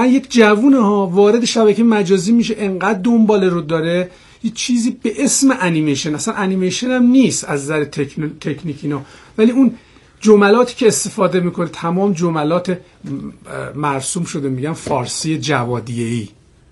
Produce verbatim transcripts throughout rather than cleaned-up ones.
یک جوونه ها وارد شبکه مجازی میشه، انقدر دنبال رو داره یه چیزی به اسم انیمیشن، اصلا انیمیشن هم نیست از نظر تکنیکی نه، ولی اون جملاتی که استفاده میکنه تمام جملات مرسوم شده، میگن فارسی جوادیه‌ای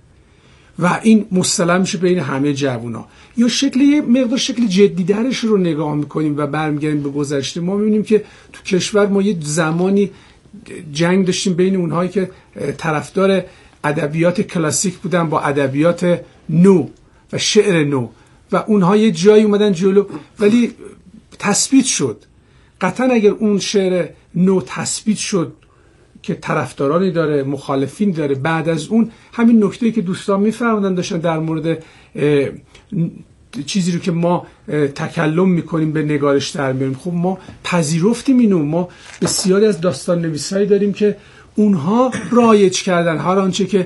و این مصطلح میشه بین همه جوونا. یا شکل یه مقدار شکل جدی‌ترش رو نگاه میکنیم و برمیگردیم به گذشته، ما میبینیم که تو کشور ما یه زمانی جنگ داشتیم بین اونهایی که طرفدار ادبیات کلاسیک بودن با ادبیات نو و شعر نو و اونها یه جایی اومدن جلو، ولی تثبیت شد قطعا اگر اون شعر نو تثبیت شد که طرفدارانی داره مخالفین داره، بعد از اون همین نکته‌ای که دوستان میفرمودن داشتن در مورد چیزی رو که ما تکلم میکنیم به نگارش در میاریم، خب ما پذیرفتیم اینو، ما بسیاری از داستان نویسایی داریم که اونها رایج کردن هر آنچه که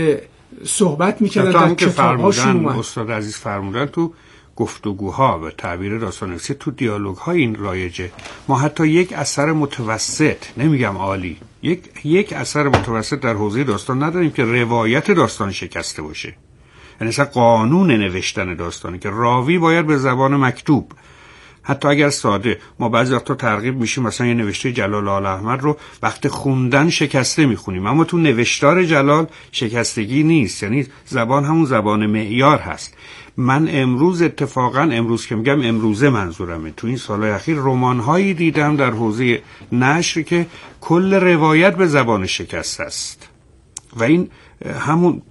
صحبت میکردن در کتاب‌هاشون اومد. استاد عزیز فرمودن تو گفتگوها و تعبیر داستان‌نویسی تو دیالوگ‌ها این رایجه. ما حتی یک اثر متوسط، نمیگم عالی، یک یک اثر متوسط در حوزه داستان نداریم که روایت داستان شکسته باشه. یعنی مثلا قانون نوشتن داستانی که راوی باید به زبان مکتوب، حتی اگر ساده، ما بعضی وقتا ترغیب میشیم مثلا یه نوشته جلال آل احمد رو وقت خوندن شکسته میخونیم، اما تو نوشتار جلال شکستگی نیست، یعنی زبان همون زبان معیار هست. من امروز اتفاقا امروز که میگم امروزه منظورمه، تو این سالهای اخیر رمان‌هایی دیدم در حوزه نشر که کل روایت به زبان شکسته است و این همون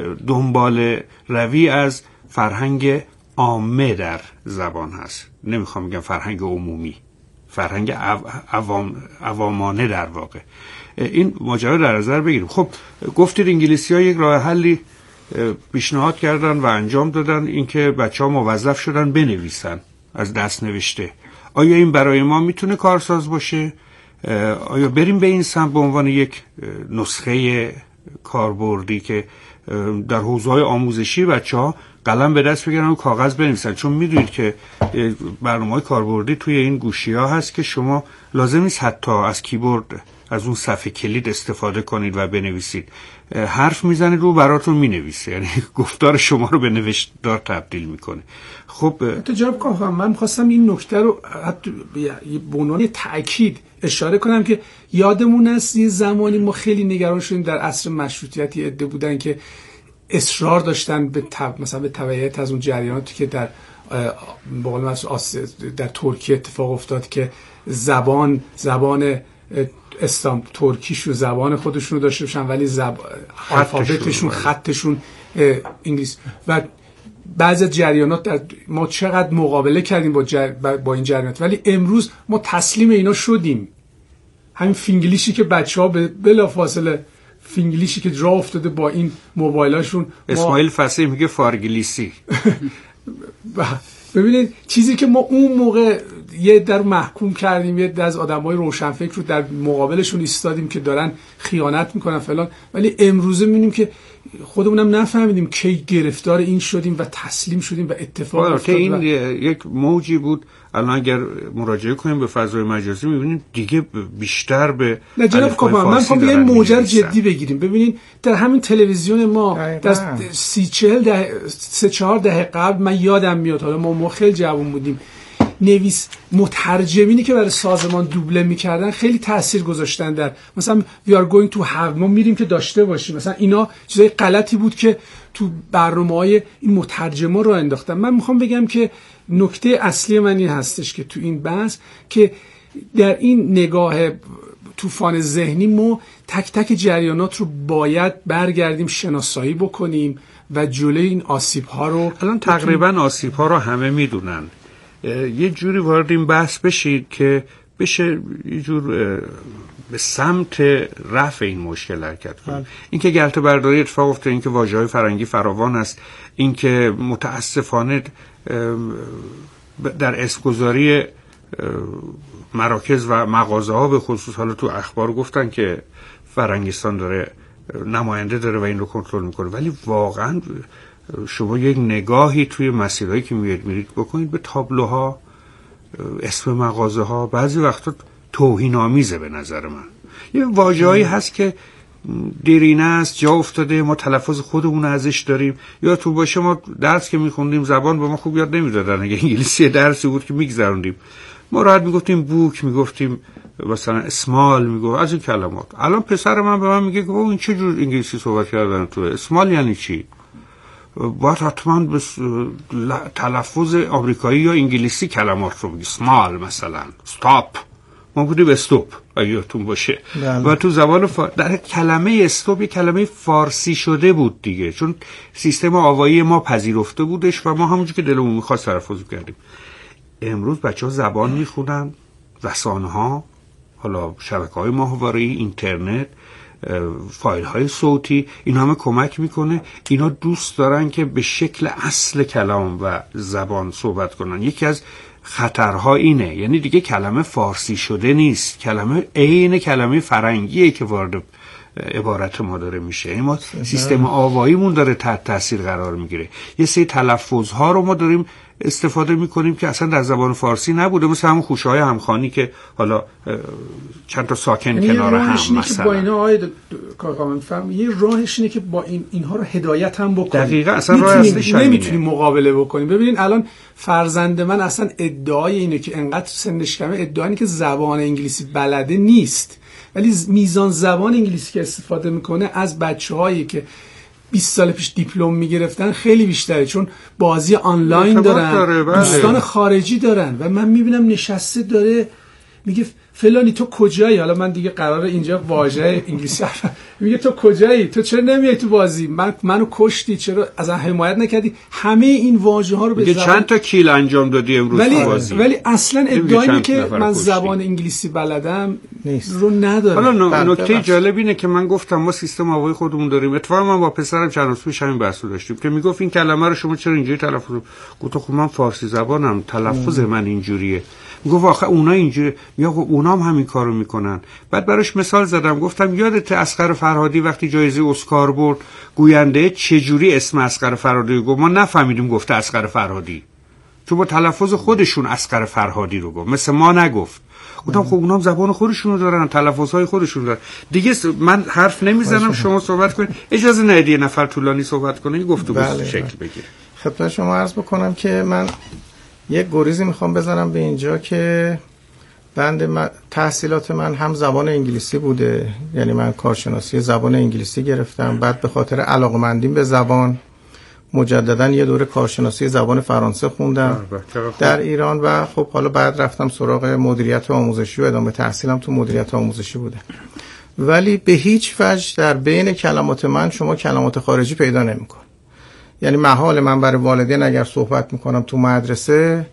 دنبال روی از فرهنگ عامه در زبان هست، نمیخوام بگم فرهنگ عمومی، فرهنگ عوام عوامانه در واقع. این ماجرا در نظر بگیریم. خب گفتید انگلیسی‌ها یک راه حلی پیشنهاد کردن و انجام دادن، اینکه بچه‌ها موظف شدن بنویسن از دست نوشته. آیا این برای ما میتونه کارساز باشه؟ آیا بریم به این سمت به عنوان یک نسخه کاربردی که در حوزه‌های آموزشی بچه‌ها قلم به دست بگیرن و کاغذ بنویسن؟ چون میدونید که برنامه‌های کاربردی توی این گوشی‌ها هست که شما لازم نیست حتی از کیبورد از اون صفحه کلید استفاده کنید و بنویسید، حرف میزنید رو براتون مینویسه، یعنی گفتار شما رو به نوشتار تبدیل میکنه. خب جناب کاخ، من می‌خواستم این نکته رو حتی به عنوان تأکید اشاره کنم که یادمون است یه زمانی ما خیلی نگران شدیم در عصر مشروطیت عده بودن که اصرار داشتن به تب... مثلا به تبعیت از اون جریاناتی که در به قول معروف در ترکیه اتفاق افتاد که زبان زبان اسلام ترکیش و زبان خودشون رو داشته باشن ولی زب... الفابتشون خطشون انگلیس و بعضی جریانات در ما چقدر مقابله کردیم با, جر... با این جریانات، ولی امروز ما تسلیم اینا شدیم. همین فینگلیشی که بچه‌ها به بلافاصله فینگلیشی که راه افتاده با این موبایلاشون، اسماعیل فصیح میگه فارگلیسی. ببینید چیزی که ما اون موقع یه در محکوم کردیم، یه از آدمای روشنفکر رو در مقابلشون ایستادیم که دارن خیانت میکنن فلان، ولی امروزه میبینیم که خودمونم نفهمیدیم کی گرفتار این شدیم و تسلیم شدیم و اتفاق افتاد. این و... یک موجی بود. الان اگر مراجعه کنیم به فضای مجازی میبینیم دیگه بیشتر به نه جناب کاپا، من میخوام یه موجر جدی بگیریم. ببینید در همین تلویزیون ما در سی چهل ده سه چهار دهه قبل من یادم میاد، حالا ما ما خیلی جوان بودیم، نویس مترجمینی که برای سازمان دوبله میکردن خیلی تاثیر گذاشتن در مثلا we are going to have، ما میریم که داشته باشیم، مثلا اینا چیزای غلطی بود که تو برنامه‌های این مترجما رو انداختن. من میخوام بگم که نکته اصلی من این هستش که تو این بحث که در این نگاه طوفان ذهنی ما تک تک جریانات رو باید برگردیم شناسایی بکنیم و جلوی این آسیب‌ها رو، الان تقریبا آسیب‌ها رو همه میدونن، یه جوری وارد این بحث بشید که بشه یه جور به سمت رفع این مشکل حرکت کنید. اینکه گلته برداری اتفاق افتاده، اینکه واژه‌های فرنگی فراوان است، اینکه متاسفانه در اسمگذاری مراکز و مغازه‌ها به خصوص، حالا تو اخبار گفتن که فرنگستان داره نماینده داره و این رو کنترل میکنه، ولی واقعا شما یک نگاهی توی مسیرهایی که میرید میرید بکنید به تابلوها، اسم مغازه ها، بعضی وقتا توهین آمیزه به نظر من. یه واژه‌ای هست که دیرینه است، جا افتاده، ما تلفظ خودمون ازش داریم. یا تو باشه ما درس که میخوندیم زبان به ما خوب یاد نمیدادن، اگه انگلیسی درسی بود که میگذروندیم ما راحت میگفتیم بوک، میگفتیم مثلا اسمال، میگفت از این کلمات. الان پسر من به من میگه که این چه جور انگلیسی صحبت کردن تو؟ اسمال یعنی چی؟ باید حتما به تلفظ آمریکایی یا انگلیسی کلمات رو بگی. سمال مثلا استاپ، ما بودیم استوپ اگه یادتون باشه. بله. و تو زبان فار... در کلمه استوپ یه کلمه فارسی شده بود دیگه، چون سیستم آوایی ما پذیرفته بودش و ما همونجور که دلمون میخواست تلفظ کردیم. امروز بچه ها زبان میخونن، رسانه ها، حالا شبکه های ماهواره‌ای، اینترنت، فایل های صوتی، این همه کمک میکنه. اینا دوست دارن که به شکل اصل کلام و زبان صحبت کنن. یکی از خطرها اینه، یعنی دیگه کلمه فارسی شده نیست، کلمه عین کلمه فرنگیه که وارد عبارت ما داره میشه. ما سیستم آواییمون داره تحت تاثیر قرار میگیره. یه سری تلفظها رو ما داریم استفاده میکنیم که اصلا در زبان فارسی نبوده، مثل همون خوشه‌های همخوانی که حالا چند تا ساکن کنار هم مثلا. با اینا آید کارکامل فهم یه راهش اینه که با این اینها رو هدایت هم بکنیم. دقیقاً اصلا راه اصلیش نمیتونیم مقابله بکنیم. ببینین الان فرزند من اصلا ادعای اینه که انقدر سنش کمه، ادعا اینه که زبان انگلیسی بلده نیست، ولی میزان زبان انگلیسی که استفاده میکنه از بچه‌هایی که بیست سال پیش دیپلم میگرفتن خیلی بیشتره، چون بازی آنلاین دارن، داره، دوستان خارجی دارن و من میبینم نشسته داره میگه فلانی تو کجایی؟ حالا من دیگه قراره اینجا واژه انگلیسی میگه تو کجایی؟ تو چرا نمیای تو بازی؟ من منو کشتی، چرا ازن حمایت نکردی؟ همه این واژه ها رو به زبان چند تا کیل انجام دادی امروز ولی تو بازی. ولی اصلا ادعایی که من زبان انگلیسی بلدم نیست رو نداره. حالا نکته جالب اینه که من گفتم ما سیستم آوایی خودمون داریم. اتفاقا من با پسرم چند روز پیش همین بحثو داشتیم که میگفت این کلمه رو شما چرا اینجوری تلفظ؟ گفتم خب من فارسی زبانم، تلفظ من اینجوریه. گفت آخه اونا اینجوری، یا اونا هم همین کارو میکنن. بعد براش مثال زدم، گفتم یادت اصغر فرهادی وقتی جایزه اسکار برد گوینده چجوری اسم اصغر فرهادی گفت؟ ما نفهمیدیم گفته اصغر فرهادی، چون با تلفظ خودشون اصغر فرهادی رو گفت، مثل ما نگفت. گفتم خب اونا هم زبان خودشونو دارن، تلفظهای خودشون دارن دیگه. من حرف نمیزنم، شما صحبت کنید. اجازه ندید یه نفر طولانی صحبت کنه، این گفتگو بله شکل بله. بگیره. خدمت شما عرض بکنم که من یک گریزی میخوام بزنم به اینجا که بند من تحصیلات من هم زبان انگلیسی بوده، یعنی من کارشناسی زبان انگلیسی گرفتم، بعد به خاطر علاقه‌مندیم به زبان مجددا یه دوره کارشناسی زبان فرانسه خوندم در ایران و خب حالا بعد رفتم سراغ مدیریت آموزشی و ادامه تحصیلم تو مدیریت آموزشی بوده. ولی به هیچ وجه در بین کلمات من شما کلمات خارجی پیدا نمی‌کنید. یعنی محال من برای والدین اگر صحبت میکنم تو مدرسه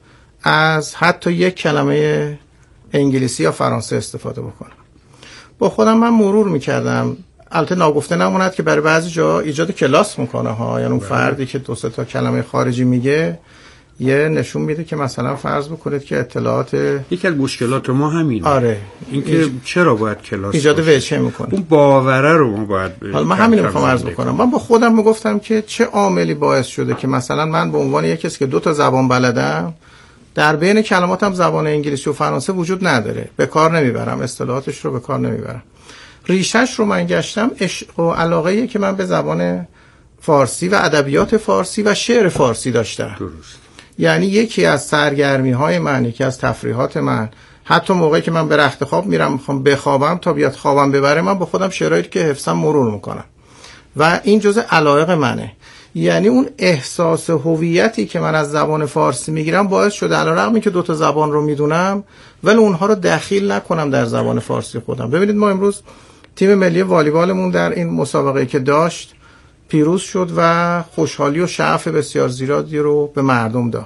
از حتی یک کلمه انگلیسی یا فرانسه استفاده بکنم. با خودم من مرور میکردم، البته ناگفته نموند که برای بعضی جا ایجاد کلاس میکنه ها، یعنی اون فردی که دو سه تا کلمه خارجی میگه یه نشون میده که مثلا فرض بکنید که اطلاعات یکی از مشکلات ما همینه. آره اینکه ایج... چرا باید کلاس ایجاد وجه میکنه، اون باوره رو ما باید حالا من همین رو میخوام عرض بکنم. من با خودم میگفتم که چه عاملی باعث شده که مثلا من به عنوان یک کسی که دو تا زبان بلدم در بین کلماتم زبان انگلیسی و فرانسه وجود نداره، به کار نمیبرم، اصطلاحاتش رو به کار نمیبرم. ریشش رو من گشتم عشق و علاقه‌ای که من به زبان فارسی و ادبیات فارسی و شعر فارسی داشتم. درست. یعنی یکی از سرگرمی‌های من، یکی از تفریحات من، حتی موقعی که من به رخت خواب میرم میخوام بخوابم تا بیاد خوابم ببره، من با خودم شعرهایی که حفظم مرور میکنم و این جزء علایق منه. یعنی اون احساس هویتی که من از زبان فارسی میگیرم باعث شده علیرغمی که دو تا زبان رو میدونم ولی اونها رو دخیل نکنم در زبان فارسی خودم. ببینید ما امروز تیم ملی والیبالمون در این مسابقه که داشت پیروز شد و خوشحالی و شعف بسیار زیادی رو به مردم داد.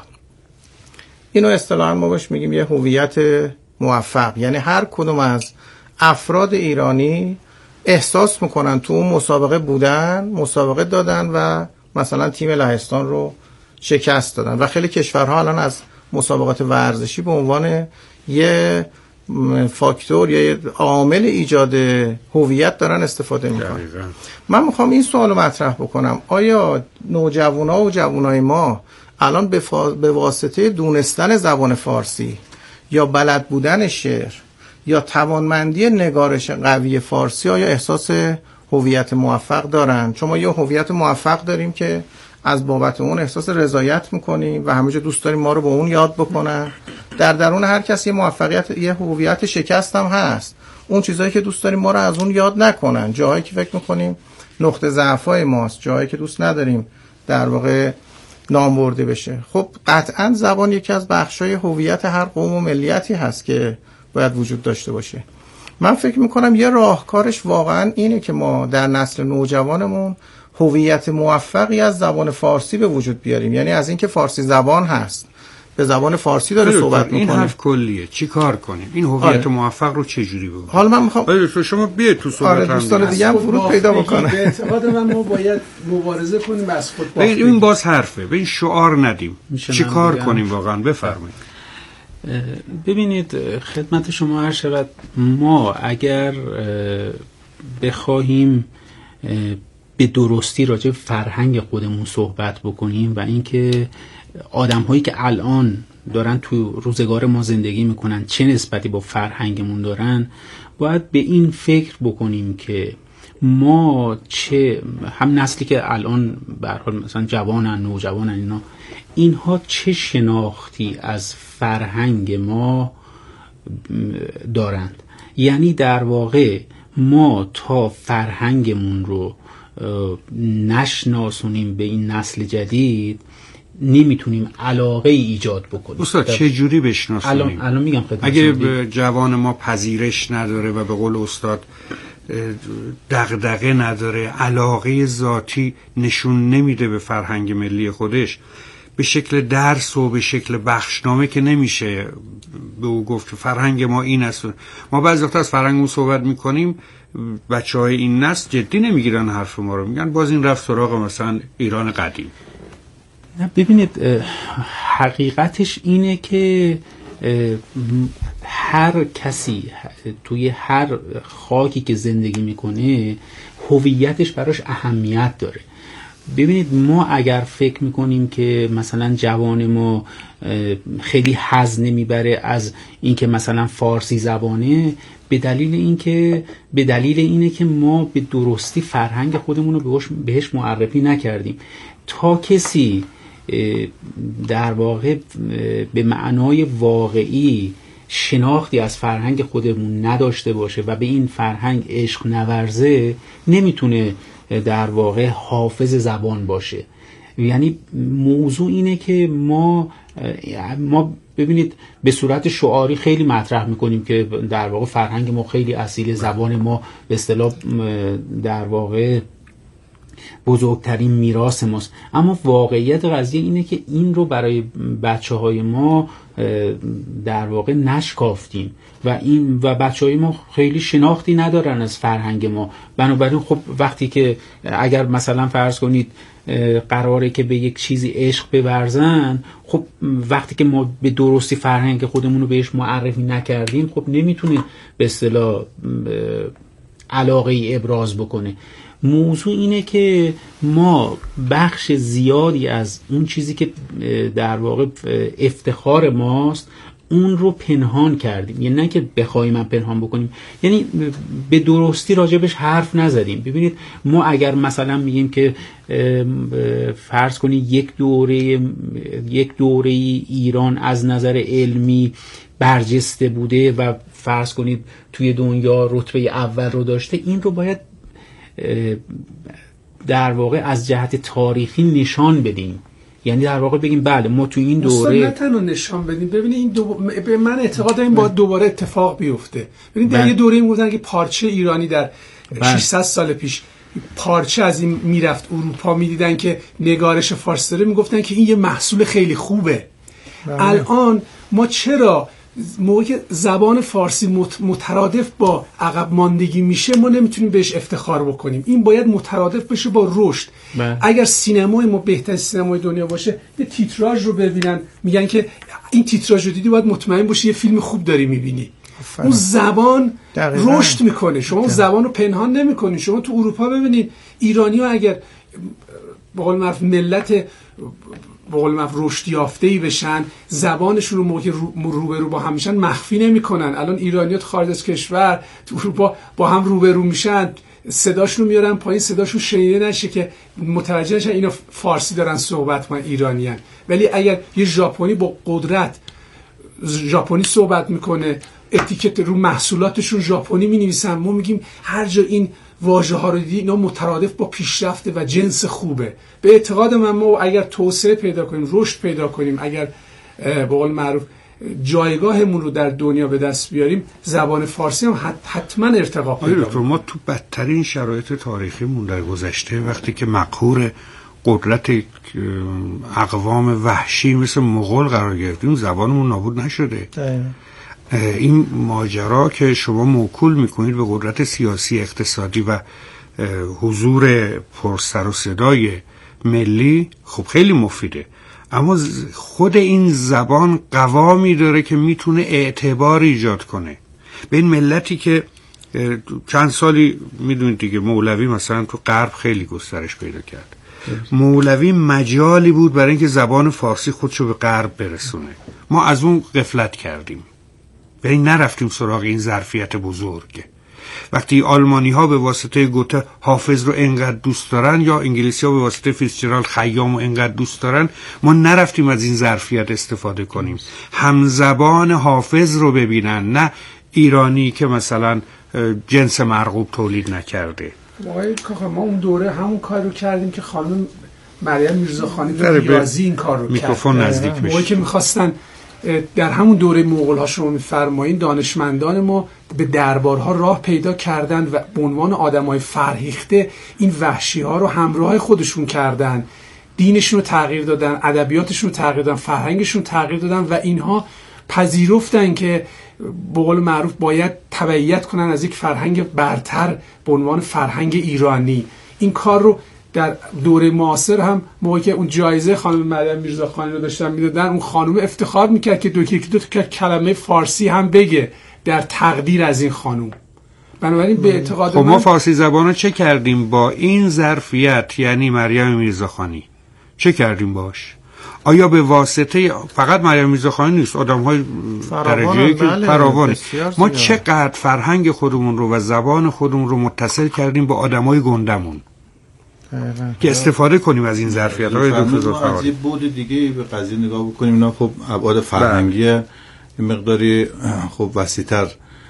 اینو اصطلاحاً ما بهش میگیم یه هویت موفق. یعنی هر کدوم از افراد ایرانی احساس میکنن تو اون مسابقه بودن، مسابقه دادن و مثلا تیم لهستان رو شکست دادن و خیلی کشورها الان از مسابقات ورزشی به عنوان یه فاکتور یا یه عامل ایجاد هویت دارن استفاده میکنن. من میخوام این سوالو مطرح بکنم، آیا نوجوانا و جوانای ما الان به, فا... به واسطه دونستن زبان فارسی یا بلد بودن شعر یا توانمندی نگارش قوی فارسی آیا احساس هویت موفق دارن، چون ما یه هویت موفق داریم که از بابت اون احساس رضایت میکنیم و همیشه دوست داریم ما رو به اون یاد بکنن. در درون هر کسی یه موفقیت، یه هویت شکست هم هست، اون چیزایی که دوست داریم ما رو از اون یاد نکنن، جاهایی که فکر میکنیم نقطه ضعفای ماست، جاهایی که دوست نداریم در واقع نام برده بشه. خب قطعا زبان یکی از بخشای هویت هر قوم و ملیتی هست که باید وجود داشته باشه. من فکر میکنم یه راهکارش واقعا اینه که ما در نسل نوجوانمون هویت موفقی از زبان فارسی به وجود بیاریم، یعنی از اینکه فارسی زبان هست به زبان فارسی داره صحبت میکنه. این حرف کلیه، چی کار کنیم؟ این هویت آره. موفق رو چه جوری بگیم؟ حالا من میخوام آره شما بیاید تو صحبت آره دوستان دیگه هم فرود پیدا بکنه. به اعتقاد من ما باید مبارزه کنیم از خود باختگی. این باز حرفه، به این شعار ندیم. چی کار کنیم واقعا؟ بفرمایید. ببینید خدمت شما عرض شود، ما اگر بخواهیم به درستی راجع به فرهنگ خودمون صحبت بکنیم و اینکه آدم‌هایی که الان دارن تو روزگار ما زندگی میکنن چه نسبتی با فرهنگمون دارن، باید به این فکر بکنیم که ما چه هم نسلی که الان به هر حال مثلا جوانن، نوجوانن، اینا اینها چه شناختی از فرهنگ ما دارند. یعنی در واقع ما تا فرهنگمون رو نشناسونیم به این نسل جدید نمیتونیم علاقه ای ایجاد بکنیم. استاد چه جوری بشناسونیم؟ الان الان میگم خدمت اگه به جوان ما پذیرش نداره و به قول استاد دغدغه نداره، علاقه ذاتی نشون نمیده به فرهنگ ملی خودش، به شکل درس و به شکل بخشنامه که نمیشه به او گفت فرهنگ ما این است. ما بعضی وقت از فرهنگمون صحبت میکنیم، بچهای این نسل جدی نمیگیرن حرف ما رو، میگن باز این رفت سراغ مثلا ایران قدیم. نه ببینید حقیقتش اینه که هر کسی توی هر خاکی که زندگی میکنه هویتش براش اهمیت داره. ببینید ما اگر فکر میکنیم که مثلا جوان ما خیلی حظ نمیبره از اینکه مثلا فارسی زبانه، به دلیل اینکه به دلیل اینه که ما به درستی فرهنگ خودمون رو بهش معرفی نکردیم. تا کسی در واقع به معنای واقعی شناختی از فرهنگ خودمون نداشته باشه و به این فرهنگ عشق نورزه، نمیتونه در واقع حافظ زبان باشه. یعنی موضوع اینه که ما ما ببینید به صورت شعاری خیلی مطرح میکنیم که در واقع فرهنگ ما خیلی اصیل، زبان ما به اصطلاح در واقع بزرگترین میراث ماست، اما واقعیت قضیه اینه که این رو برای بچه های ما در واقع نشکافتیم و این و بچه های ما خیلی شناختی ندارن از فرهنگ ما. بنابراین خب وقتی که اگر مثلا فرض کنید قراره که به یک چیزی عشق بورزن، خب وقتی که ما به درستی فرهنگ خودمون رو بهش معرفی نکردیم، خب نمیتونه به اصطلاح علاقه ای ابراز بکنه. موضوع اینه که ما بخش زیادی از اون چیزی که در واقع افتخار ماست اون رو پنهان کردیم، یعنی نه که بخوایم پنهان بکنیم، یعنی به درستی راجبش حرف نزدیم. ببینید ما اگر مثلا میگیم که فرض کنید یک دوره یک دوره ایران از نظر علمی برجسته بوده و فرض کنید توی دنیا رتبه اول رو داشته، این رو باید در واقع از جهت تاریخی نشان بدیم. یعنی در واقع بگیم بله ما تو این دوره نه تنها نشان بدیم. ببینید این دو... به من اعتقاد دارم باید دوباره اتفاق بیفته. ببینید در یه دوره میگفتن که پارچه ایرانی در ششصد سال پیش پارچه از این میرفت اروپا، میدیدن که نگارش فارسی داره، میگفتن که این یه محصول خیلی خوبه. بله. الان ما چرا موقعی که زبان فارسی مترادف با عقب ماندگی میشه ما نمیتونیم بهش افتخار بکنیم؟ این باید مترادف بشه با رشد. اگر سینمای ما بهترین سینمای دنیا باشه، یه تیتراژ رو ببینن میگن که این تیتراژ رو دیدی، باید مطمئن باشی یه فیلم خوب داری میبینی. اون زبان رشد میکنه، شما اون زبان رو پنهان نمیکنی. شما تو اروپا ببینید ایرانی‌ها اگر به قول معروف ملت به قول معروف رشد یافته‌ای بشن، زبانشون رو موقع روبرو با هم میشن مخفی نمیکنن. الان ایرانی‌ها خارج از کشور تو اروپا با هم روبرو میشن، صداشون میارن پایین، صداشون شنیده نشه که متوجه نشن اینا فارسی دارن صحبت میکنن، ایرانیان. ولی اگر یه ژاپنی با قدرت ژاپنی صحبت میکنه، اتیکت رو محصولاتشون ژاپنی مینویسن، ما میگیم هر جا این واژه ها رو دیدی اینا مترادف با پیشرفته و جنس خوبه. به اعتقاد من ما اگر توسعه پیدا کنیم، رشد پیدا کنیم، اگر به قول معروف جایگاهمون رو در دنیا به دست بیاریم، زبان فارسی هم حتما ارتقا پیدا کنه. ما تو بدترین شرایط تاریخیمون در گذشته وقتی که مقهور قدرت اقوام وحشی مثل مغول قرار گرفتیم، زبانمون نابود نشده. دایم. این ماجرا که شما موکول میکنید به قدرت سیاسی، اقتصادی و حضور پرسر و صدای ملی، خب خیلی مفیده، اما خود این زبان قوامی داره که میتونه اعتبار ایجاد کنه به این ملتی که چند سالی میدونید دیگه مولوی مثلا تو غرب خیلی گسترش پیدا کرد. مولوی مجالی بود برای اینکه زبان فارسی خودشو به غرب برسونه، ما از اون غفلت کردیم، به این نرفتیم سراغ این ظرفیت بزرگ. وقتی آلمانی ها به واسطه گوته حافظ رو انقدر دوست دارن یا انگلیسی ها به واسطه فیتزجرالد خیام رو انقدر دوست دارن، ما نرفتیم از این ظرفیت استفاده کنیم، همزبان حافظ رو ببینن، نه ایرانی که مثلا جنس مرغوب تولید نکرده. ما اون دوره همون کار رو کردیم که خانم مریم میرزاخانی تو ریاضی این کار رو کرد. میکروفون نزدیک بشه. موقعی که میخواستن در همون دوره مغول ها، شما میفرمایین دانشمندان ما به دربارها راه پیدا کردن و به عنوان آدمای فرهیخته این وحشی ها رو همراه خودشون کردن، دینشون رو تغییر دادن، ادبیاتشون رو تغییر دادن، فرهنگشون رو تغییر دادن و اینها پذیرفتن که به قول معروف باید تبعیت کنن از یک فرهنگ برتر به عنوان فرهنگ ایرانی. این کار رو در دوره معاصر هم موقعی که اون جایزه خانم مریم میرزاخانی رو داشتن میدادن، اون خانم افتخار میکرد که دو یکی دو تا کلمه فارسی هم بگه در تقدیر از این خانم. بنابراین به اعتقاد خب ما فارسی زبان رو چه کردیم با این ظرفیت، یعنی مریم میرزاخانی چه کردیم باش؟ آیا به واسطه فقط مریم میرزاخانی نیست، آدم‌های درجه‌ای که فراوانه، ما چقدر فرهنگ خودمون رو و زبان خودمون رو متصل کردیم با آدم‌های گندمون که استفاده کنیم از این ظرفیت‌های دکتر ما از یه بود دیگه به قضیه نگاه بکنیم. اینا خب ابعاد فرهنگی مقداری خب وسیع‌تر.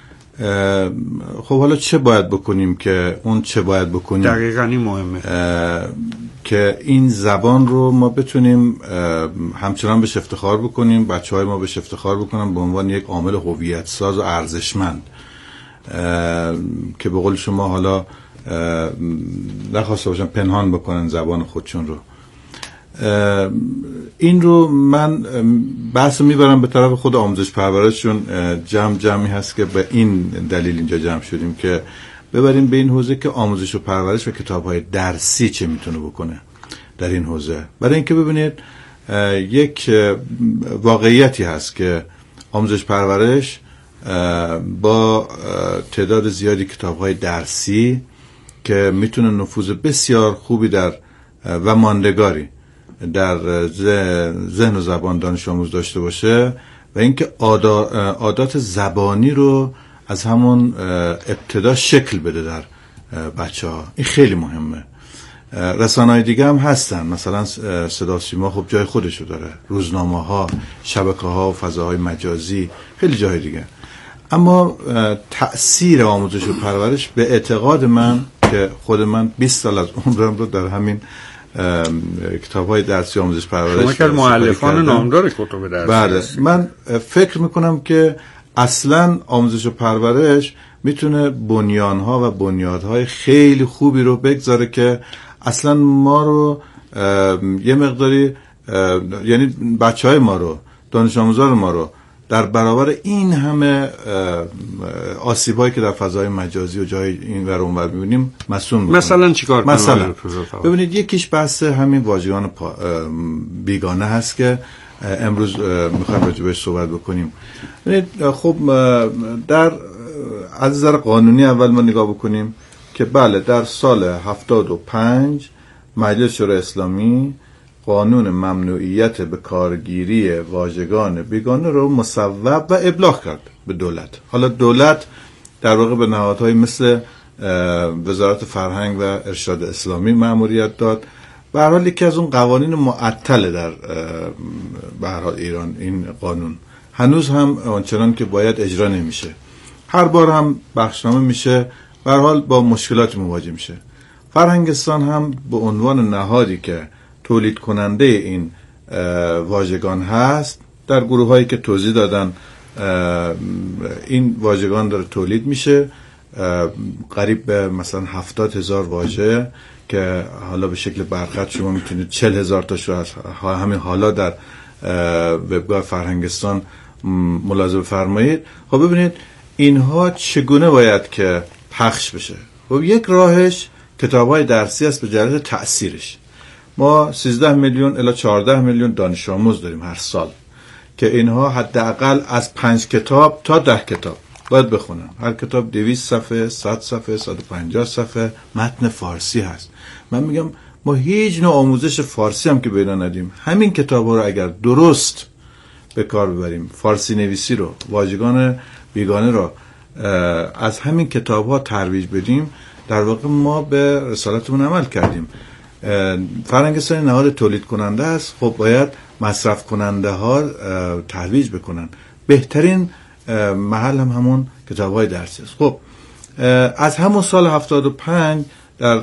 خب حالا چه باید بکنیم که اون چه باید بکنیم؟ دقیقاً این مهمه که این زبان رو ما بتونیم همچنان بهش افتخار بکنیم، بچه‌های ما بهش افتخار بکنن به عنوان یک عامل هویت ساز و ارزشمند که به قول شما حالا نخواسته باشن پنهان بکنن زبان خودشون رو. این رو من بحث رو میبرم به طرف خود آموزش پرورش، چون جمع جمعی هست که به این دلیل اینجا جمع شدیم که ببریم به این حوزه که آموزش و پرورش و کتاب‌های درسی چه میتونه بکنه در این حوزه. برای اینکه ببینید یک واقعیتی هست که آموزش پرورش با تعداد زیادی کتاب‌های درسی که میتونه نفوذ بسیار خوبی در و ماندگاری در ذهن و زبان دانش آموز داشته باشه و اینکه عادات زبانی رو از همون ابتدا شکل بده در بچه ها. این خیلی مهمه. رسانه‌های دیگه هم هستن، مثلا صدا سیما خب جای خودشو داره، روزنامه ها، شبکه ها و فضاهای مجازی، خیلی جای دیگه. اما تأثیر آموزش و پرورش به اعتقاد من که خود من بیست سال از عمرم رو در همین کتاب‌های درسی آموزش پرورش شما که مؤلفان نامدار کتب درسی بله، من فکر میکنم که اصلا آموزش و پرورش میتونه بنیانها و بنیادهای خیلی خوبی رو بگذاره که اصلا ما رو یه مقداری، یعنی بچهای ما رو، دانش آموزان ما رو در برابر این همه آسیبایی که در فضای مجازی و جای این ور اون ور می‌بینیم مسئول می‌کنه. مثلا چیکار کنیم؟ مثلا ببینید یکیش بحث همین واژگان بیگانه هست که امروز می‌خوایم راجع بهش صحبت بکنیم. ببینید خب در از نظر قانونی اول ما نگاه بکنیم که بله در سال هفتاد و پنج مجلس شورای اسلامی قانون ممنوعیت به کارگیری واژگان بیگانه رو مصوب و ابلاغ کرد به دولت. حالا دولت در واقع به نهادهای مثل وزارت فرهنگ و ارشاد اسلامی مأموریت داد. به هر حال یکی از اون قوانین معطل در به هر حال ایران این قانون هنوز هم آنچنان که باید اجرا نمیشه. هر بار هم بخشنامه میشه، به هر حال با مشکلات مواجه میشه. فرهنگستان هم به عنوان نهادی که تولید کننده این واژگان هست، در گروه هایی که توضیح دادن این واژگان داره تولید میشه، قریب به مثلا هفتاد هزار واژه که حالا به شکل برخط شما میتونید چل هزار تاشو از همین حالا در وبگاه فرهنگستان ملاحظه بفرمایید. خب ببینید اینها چگونه باید که پخش بشه. خب یک راهش کتاب‌های درسی است به جهت تأثیرش. ما سیزده میلیون الی چهارده میلیون دانش آموز داریم هر سال که اینها حداقل از پنج کتاب تا ده کتاب باید بخونن. هر کتاب دویست صفحه، صد صفحه، صد و پنجاه صفحه متن فارسی هست. من میگم ما هیچ نوع آموزش فارسی هم که پیدا ندیم. همین کتاب‌ها رو اگر درست به کار ببریم، فارسی نویسی رو، واژگان بیگانه رو از همین کتاب‌ها ترویج بدیم، در واقع ما به رسالتمون عمل کردیم. فرهنگستان نهاد تولید کننده است، خب باید مصرف کننده ها ترویج بکنن. بهترین محل هم همون کتاب‌های درسی است. خب از همون سال هفتاد و پنج در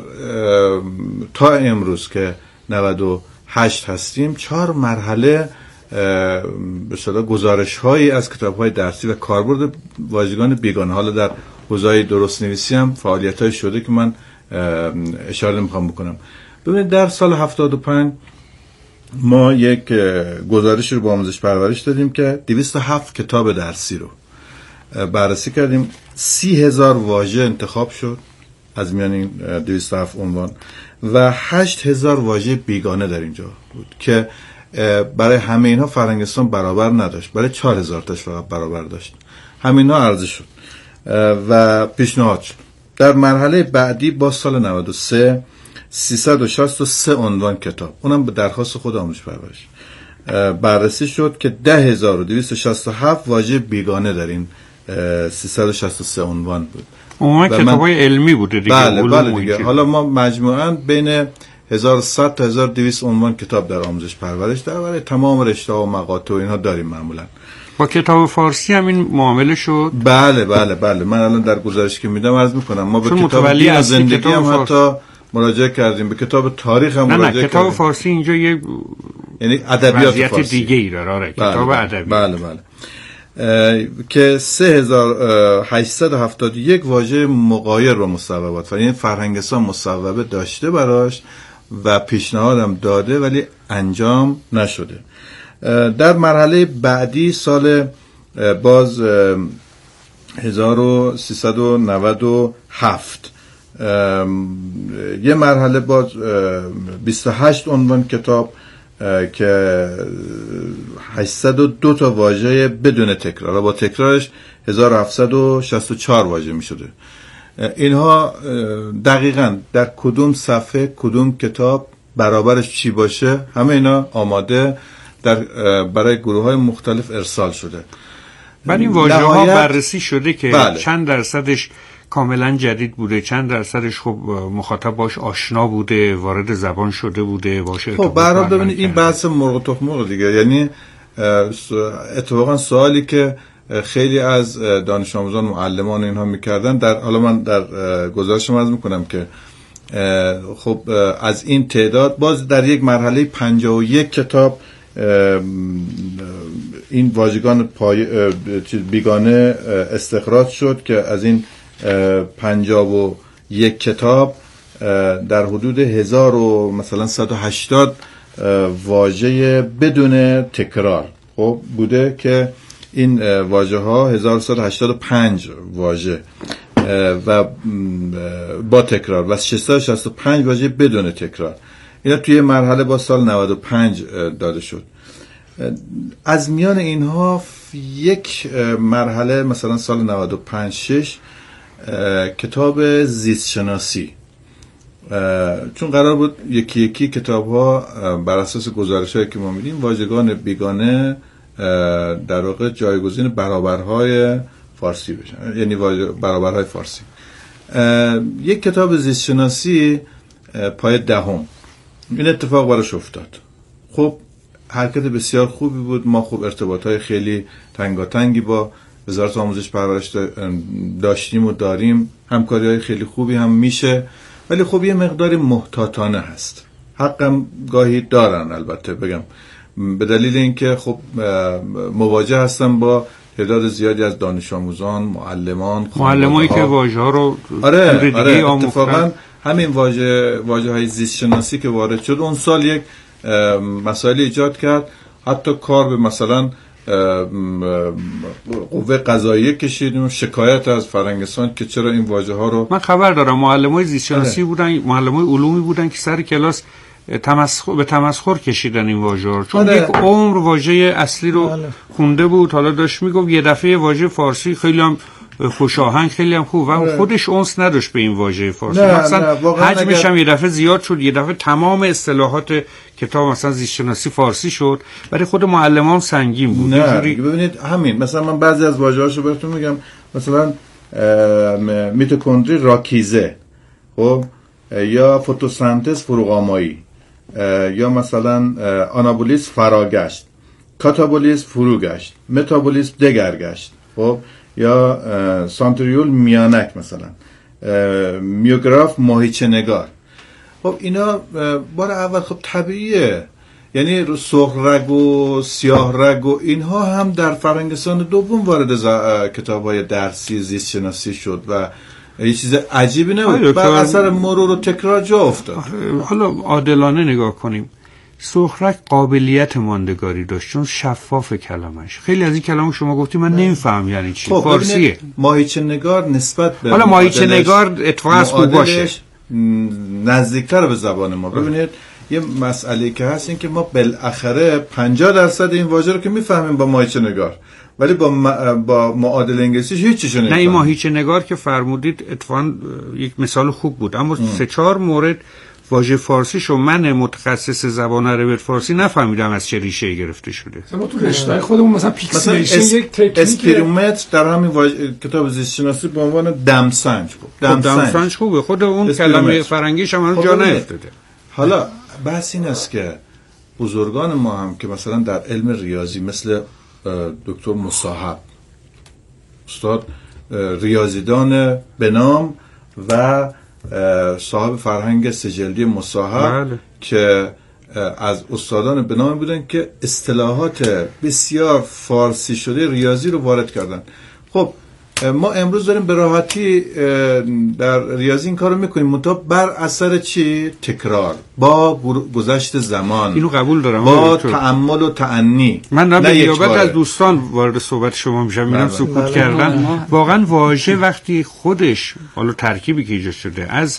تا امروز که نود و هشت هستیم، چهار مرحله به اصطلاح گزارش‌هایی از کتاب‌های درسی و کاربرد واژگان بیگانه، حالا در حوزه درست نویسی هم فعالیت‌های شده که من اشاره می‌خوام بکنم. ببینید در سال هفتاد و پنج ما یک گزارش رو با آموزش پرورش دادیم که دویست و هفت کتاب درسی رو بررسی کردیم. سی هزار واژه انتخاب شد از میان این دویست و هفت عنوان و هشت هزار واژه بیگانه در اینجا بود که برای همه اینها فرهنگستان برابر نداشت، برای چهار هزار تاش فقط برابر داشت. همینا عرضه شد و پیشنهاد شد. در مرحله بعدی با سال نود و سه سیصد و شصت و سه عنوان کتاب، اونم به درخواست خود آموزش پرورش بررسی شد که ده هزار و دویست و شصت و هفت واژه بیگانه در این سیصد و شصت و سه عنوان بود. عموما کتابای علمی بوده دیگه. بله بله دیگه. حالا ما مجموعاً بین هزار و صد تا هزار و دویست عنوان کتاب در آموزش پرورش در برای تمام رشته‌ها و مقاطع و اینها داریم معمولاً. با کتاب فارسی هم این معامله شد؟ بله بله بله. من الان در گزارشی که میدم عرض میکنم ما به کتاب دین زندگی هم حتی مراجعه کردیم، به کتاب تاریخ هم مراجعه کردیم. نه کتاب فارسی اینجا یه یعنی ادبیات فارسی دیگه ای داره. آره کتاب ادبی. بله بله. که سه هزار و هشتصد و هفتاد و یک واژه مغایر با مصوبات، یعنی فرهنگستان مصوبه داشته براش و پیشنهادم داده ولی انجام نشده. در مرحله بعدی سال باز هزار و سیصد و نود و هفت یه مرحله باز بیست و هشت عنوان کتاب که هشتصد و دو تا واژه بدون تکرار، با تکرارش هزار و هفتصد و شصت و چهار واژه می شده. اینها دقیقاً در کدوم صفحه کدوم کتاب برابرش چی باشه همه اینا آماده در برای گروه های مختلف ارسال شده. ولی این واژه ها بررسی شده که بله. چند درصدش کاملا جدید بوده، چند درصدش خب مخاطب باش آشنا بوده، وارد زبان شده بوده باشه. خب برای ببینید این بحث مرغ و تخم مرغ دیگه، یعنی اتفاقا سوالی که خیلی از دانش آموزان معلمان اینها میکردن، در حالا من در گزارشم عرض میکنم که خب از این تعداد باز در یک مرحله پنجاه و یک کتاب این واژگان پای بیگانه استخراج شد که از این پنجاه و یک کتاب در حدود هزار و مثلا صد و هشتاد واژه بدون تکرار خب بوده که این واژه ها هزار و صد و هشتاد و پنج واژه و با تکرار و ششصد و شصت و پنج واژه بدون تکرار. اینا توی مرحله با سال نود و پنج داده شد. از میان اینها یک مرحله مثلا سال نود و پنج شش کتاب زیست شناسی، چون قرار بود یکی یکی کتاب ها بر اساس گزارش هایی که ما میدیم واژگان بیگانه در واقع جایگزین برابرهای فارسی بشن، یعنی برابرهای فارسی. یک کتاب زیست شناسی پای دهم این اتفاق براش افتاد. خب حرکت بسیار خوبی بود، ما خوب ارتباطات خیلی تنگاتنگی با وزارت آموزش پرورش داشتیم و داریم، همکاری‌های خیلی خوبی هم میشه، ولی خب یه مقداری محتاطانه هست. حقم گاهی دارن البته بگم، به دلیل اینکه خب مواجه هستم با تعداد زیادی از دانش آموزان، معلمان، معلمایی که واژه‌ها رو آره آره اتفاقا همین واژه واژه‌های زیست شناسی که وارد شد اون سال یک مسائل ایجاد کرد، حتی کار به مثلا قوه قضاییه کشیدیم، شکایت از فرنگستان که چرا این واژه ها رو. من خبر دارم معلمای زیست شناسی بودن، معلمای علومی بودن که سر کلاس تمسخر به تمسخر کشیدن این واژه ها، چون آره. یک عمر واژه اصلی رو آره. خونده بود، حالا داشت میگفت یه دفعه واژه فارسی خیلی هم خوشاهنگ خیلی هم خوب و آره. خودش اونس نداشت به این واژه فارسی، مثلا حجمش هم یه دفعه زیاد شد، یه دفعه تمام اصطلاحات کتاب مثلا زیست شناسی فارسی شد، برای خود معلمان سنگین بود. نه ببینید همین مثلا من بعضی از واژه‌هاشو بهتون میگم، مثلا میتوکندری راکیزه، خب یا فتوسنتز فروغامایی، یا مثلا آنابولیسم فراگشت، کاتابولیسم فروگشت، متابولیسم دگرگشت، خب یا سانتریول میانک، مثلا میوگراف ماهیچه نگار. خب اینا بار اول خب طبیعیه، یعنی رو سرخ رگ و سیاه رگ و اینها هم در فرنگستان دوم وارد کتاب‌های درسی زیست شناسی شد و یه چیز عجیبی نبود، بر اثر مرور و تکرار جا افتاد. حالا عادلانه نگاه کنیم، سرخرک قابلیت ماندگاری داشت چون شفاف کلامش. خیلی از این کلام شما گفتی من نمیفهم یعنی چی. خب فارسیه. ماهیچه نگار نسبت به حالا ماهیچه نگار اتفاقا خوب باشه، نزدیکتر به زبان ما. ببینید یه مسئله که هست این که ما بالاخره پنجاه درصد این واژه رو که میفهمیم با ماهیچه نگار، ولی با م... با معادل انگلیسیش هیچ چیزی نمیفهمیم. نه این ماهیچه نگار که فرمودید اتفاقا یک مثال خوب بود، اما ام. سه چهار مورد واژه فارسیشو من متخصص زبان عربی فارسی نفهمیدم از چه ریشه‌ای گرفته شده. ما تو رشته خودمون مثلا پیکسلیشن اس... یک تکنیک اسپریمتر در همین واژه کتاب زیست شناسی به عنوان دمسنج بود. دمسنج دم خوبه، خود اون کلمه فرنگیش هم جا نیفتاده. حالا بحث این است که بزرگان ما هم که مثلا در علم ریاضی مثل دکتر مصاحب، استاد ریاضیدان به نام و صاحب فرهنگ سجلدی مصاحب بله. که از استادان به نام بودن که اصطلاحات بسیار فارسی شده ریاضی رو وارد کردن. خب ما امروز داریم به راحتی در ریاضی این کارو میکنیم، منتها بر اثر چی؟ تکرار، با گذشت زمان، اینو قبول دارم، با تأمل و تأنی. من به نیابت از دوستان وارد صحبت شما میشم، میرم سکوت کردن. واقعا واژه وقتی خودش حالا ترکیبی که ایجاد شده از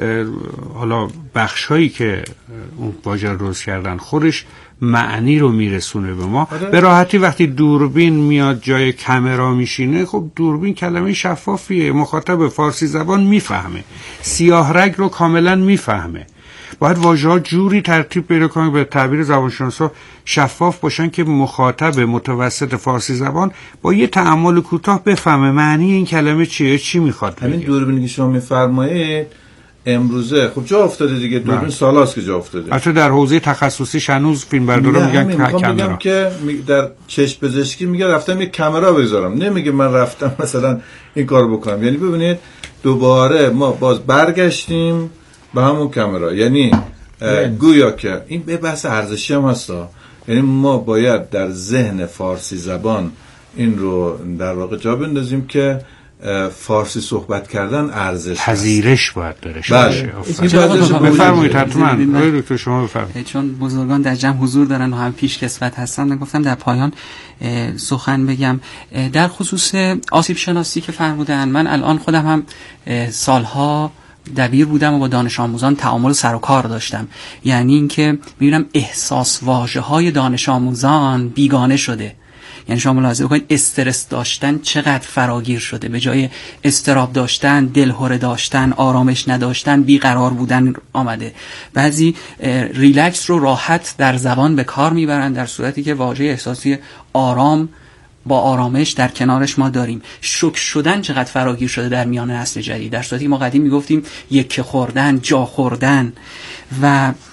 حالا بخشایی که اون واژه رو درست کردن خودش معنی رو میرسونه به ما آره. به راحتی وقتی دوربین میاد جای کامرا میشینه، خب دوربین کلمه شفافیه، مخاطب فارسی زبان میفهمه، سیاه رگ رو کاملا میفهمه. باید واژه‌ها جوری ترتیب پیدا کنن به تعبیر زبانشناسا شفاف باشن که مخاطب متوسط فارسی زبان با یه تأمل کوتاه بفهمه معنی این کلمه چیه، چی میخواد بگه. همین دوربینی که شما میفرمایید امروزه خب جا افتاده دیگه، دوربین سالاست که جا افتاده. البته در حوزه تخصصی هنوز فیلمبردارا میگن که کامرا. میگم که در چشم پزشکی میگه رفتم یک کامرا بذارم، نمیگه من رفتم مثلا این کارو بکنم. یعنی ببینید دوباره ما باز برگشتیم به همون کامرا، یعنی گویا که این به بحث ارزشی هم هستا، یعنی ما باید در ذهن فارسی زبان این رو در واقع جا بندازیم که فارسی صحبت کردن ارزش پذیرش باید داره. بله. بفرمایید حتما دکتر شما بفرمایید. چون بزرگان در جمع حضور دارن و هم پیش کسوت هستن، گفتم در پایان سخن بگم در خصوص آسیب شناسی که فرمودن. من الان خودم هم سالها دبیر بودم و با دانش آموزان تعامل سر و کار داشتم، یعنی اینکه میبینم احساس واژه‌های دانش آموزان بیگانه شده. یعنی شما ملاحظه بکنید استرس داشتن چقدر فراگیر شده، به جای استراب داشتن دلهره داشتن، آرامش نداشتن، بیقرار بودن آمده. بعضی ریلکس رو راحت در زبان به کار میبرن، در صورتی که واژه احساسی آرام با آرامش در کنارش ما داریم. شوک شدن چقدر فراگیر شده در میان نسل جدید، در صورتی که ما قدیم میگفتیم یک خوردن، جا خوردن. و